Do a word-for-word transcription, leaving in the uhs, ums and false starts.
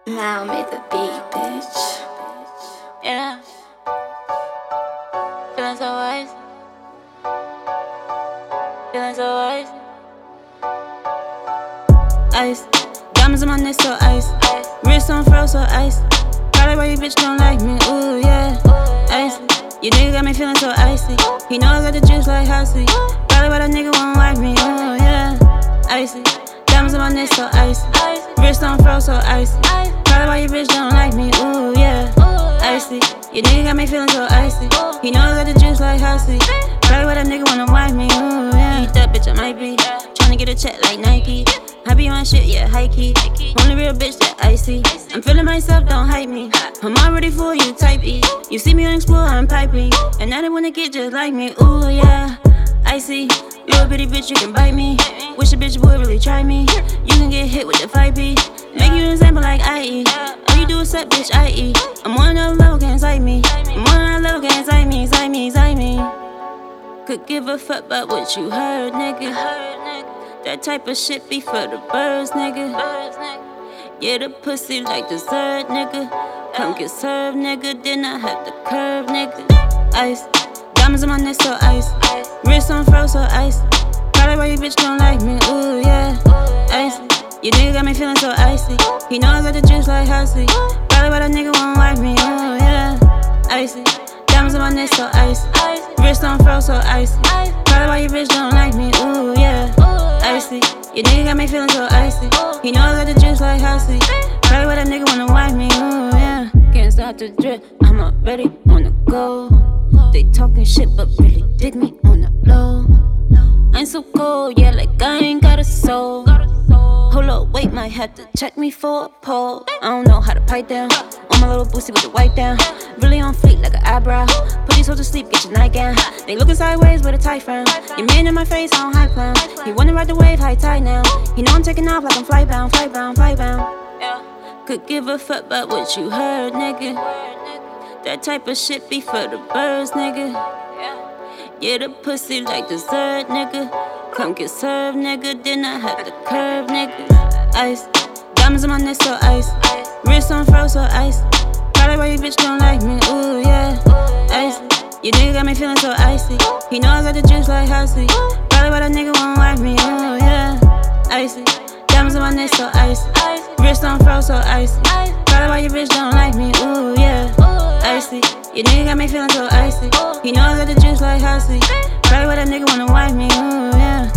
Now made the beat, bitch. Yeah. Feeling so icy. Feeling so icy. Ice. Diamonds on my neck, so ice. Ice. Wrist on fro, so ice. Probably why you bitch don't like me, ooh yeah. Ice. Your nigga got me feeling so icy. He know I got the juice like Hossie. Probably why that nigga won't like me, ooh yeah. Icy. Diamonds on my neck, so ice. Wrist on fro, so icy. Probably why you bitch don't like me, ooh yeah. Icy. Your nigga got me feeling so icy. He know I got the juice like Hossie. Probably why that nigga wanna wife me, ooh yeah. Eat that bitch, I might be tryna get a check like Nike. I be on shit, yeah, high key. Only real bitch that icy. I'm feeling myself, don't hype me. I'm already full, you type E. You see me on Explore, I'm piping. And now they wanna get just like me, ooh yeah. Icy, little bitty bitch, you can bite me. Wish a bitch would really try me. You can get hit with the five B. Make you an example like I E. All you do is suck, bitch, I E. I'm on another level, can't cite me. I'm on another level, can't cite me, cite me, cite me. Could give a fuck about what you heard, nigga. That type of shit be for the birds, nigga. Yeah, the pussy like dessert, nigga. Come get served, nigga. Then I have the curve, nigga. Ice. Diamonds on my neck, so ice. Wrist on fro, so ice. Probably why you bitch don't like me, ooh yeah. Ice. Your nigga got me feeling so icy. He know I got the juice like Hossie. Probably why that nigga won't like me, ooh yeah. Icy. Diamonds on my neck, so ice. Wrist on fro, so icy. Probably why you bitch don't like me, ooh yeah. Icy. Your nigga got me feeling so icy. He know I got the juice like Hossie. Probably why that nigga wanna wife me, ooh yeah. Can't stop the drip, I'm already on the go. They talking shit but really dig me on the low. I'm so cold, yeah, like I ain't got a soul. Hold up, wait, might have to check me for a pole. I don't know how to pipe down. On my little boosie with the white down. Really on fleek like an eyebrow. Put these hoes to sleep, get your nightgown. They looking sideways with a tight frown. Your man in my face, I don't hype clown. He wanna ride the wave, high tide now. He know I'm taking off like I'm flight bound, flight bound, flight bound. Could give a fuck about what you heard, nigga. That type of shit be for the birds, nigga. Yeah, the pussy like dessert, nigga. Come get served, nigga. Then I have the curve, nigga. Ice. Diamonds on my neck, so ice. Wrist on fro, so ice. Probably why you bitch don't like me, ooh yeah. Ice. Your nigga got me feeling so icy. He know I got the juice like Hossie. Probably why that nigga won't like me, ooh yeah. Icy. Diamonds on my neck, so ice. Wrist on fro, so icy. Probably why you bitch don't like me, ooh yeah. Icy. Your nigga got me feeling so icy. He know I got the juice like Hossie. Probably why that nigga wanna wife me, ooh yeah.